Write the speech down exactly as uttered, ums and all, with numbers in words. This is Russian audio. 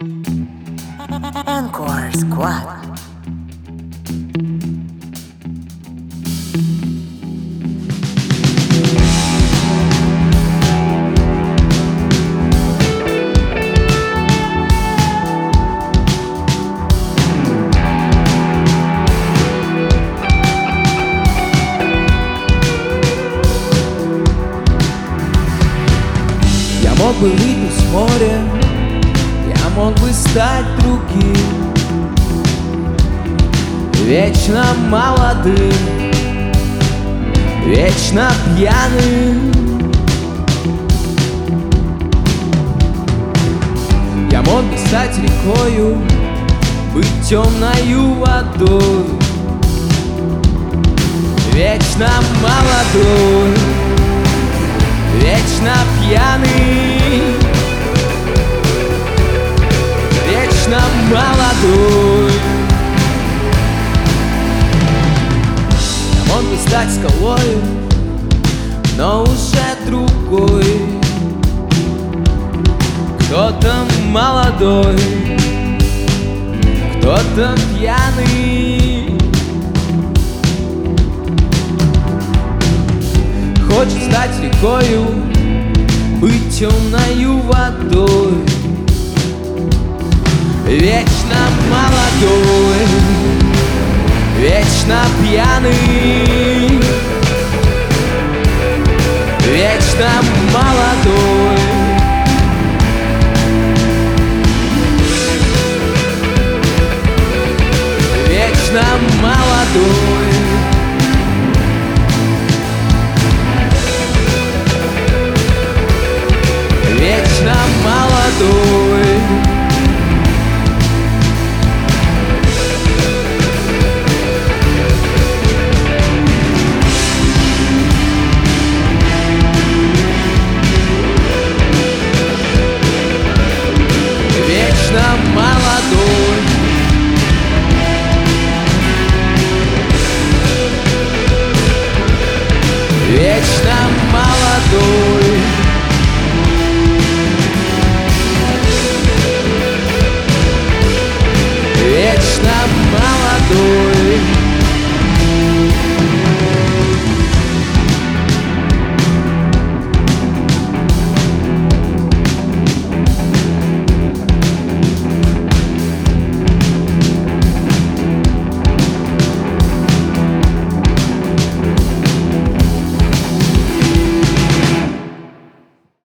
Encore Squad. Я мог бы выпить с моря, я мог бы стать другим, вечно молодым, вечно пьяным. Я мог бы стать рекою, быть темною водой, вечно молодой, вечно пьяный, вечно молодой. Я мог бы стать скалою, но уже другой, кто-то молодой, кто-то пьяный. Хочет стать рекою, быть темною водой, вечно молодой, вечно пьяный, вечно молодой.